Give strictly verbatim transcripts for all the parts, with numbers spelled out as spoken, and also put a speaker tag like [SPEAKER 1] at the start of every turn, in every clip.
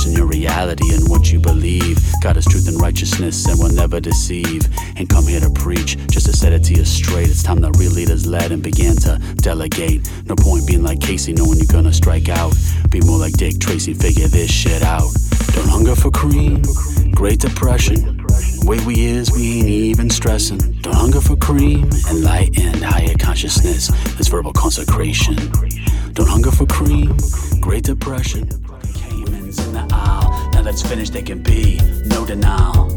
[SPEAKER 1] question your reality and what you believe. God is truth and righteousness and will never deceive. Ain't come here to preach, just to set it to you straight. It's time that real leaders led and began to delegate. No point being like Casey knowing you're gonna strike out. Be more like Dick Tracy, figure this shit out. Don't hunger for cream, Great Depression. Way we is, we ain't even stressing. Don't hunger for cream, enlightened, higher consciousness. This verbal consecration. Don't hunger for cream, Great Depression. Caimans in the aisle, now that's finished, they can be no denial.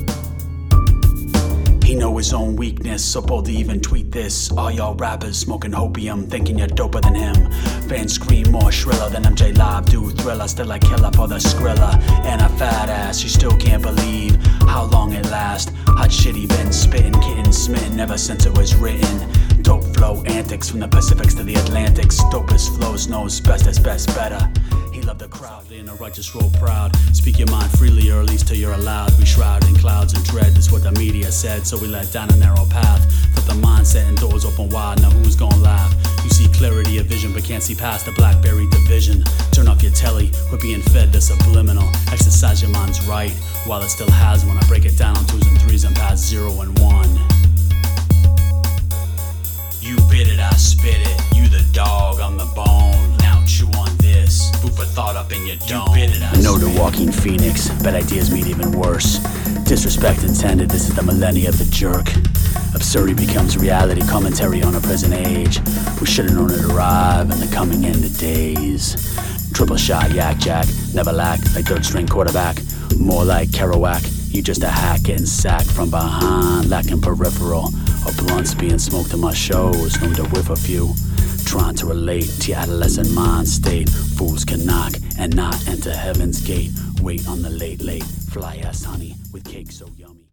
[SPEAKER 1] He know his own weakness, so bold to even tweet this. All y'all rappers smoking opium, thinking you're doper than him. Fans scream more shriller than M J Live do Thriller. Still I kill up for the Skrilla and a fat ass. You still can't believe how long it lasts. Hot shit he been spitting, kitten smitten ever since it was written. Dope flow antics from the Pacifics to the Atlantics. Dopest flows knows best as best better. He loved the crowd, in a righteous roll proud. Speak your mind freely, or at least till you're allowed. We shroud in clouds and dread, that's what the media said. So we let down a narrow path. Flip the mindset and doors open wide, now who's gonna laugh? You see clarity of vision, but can't see past the Blackberry division. Turn off your telly, we're being fed the subliminal. Exercise your mind's right, while it still has one. I break it down on twos and threes and past zero and one. You bit it, I spit it. You the dog, I'm the bone. Now chew on this. Poop a thought up in your dome. You bit it, I know the walking phoenix. Bad ideas mean even worse. Disrespect intended, this is the millennia of the jerk. Absurdity becomes reality, commentary on a present age. We should've known it arrive in the coming end of days. Triple shot, yak jack, never lack, like third string quarterback. More like Kerouac, you just a hack getting sacked from behind, lacking peripheral. Or blunts being smoked in my shows, known to whiff a few. Trying to relate to your adolescent mind state. Fools can knock and not enter heaven's gate. Wait on the late, late, fly ass honey with cake so yummy.